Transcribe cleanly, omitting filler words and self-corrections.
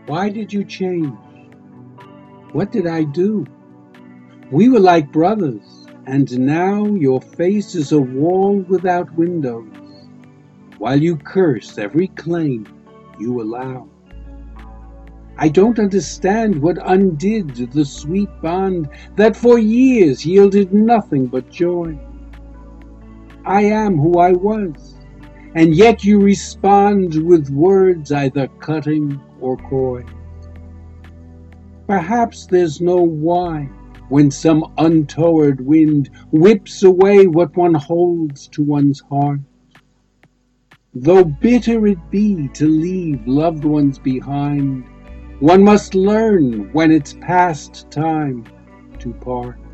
Why did you change? What did I do? We were like brothers, and now your face is a wall without windows, while you curse every claim you allow. I don't understand what undid the sweet bond that for years yielded nothing but joy. I am who I was, and yet you respond with words either cutting or coy. Perhaps there's no why when some untoward wind whips away what one holds to one's heart. Though bitter it be to leave loved ones behind, one must learn when it's past time to part.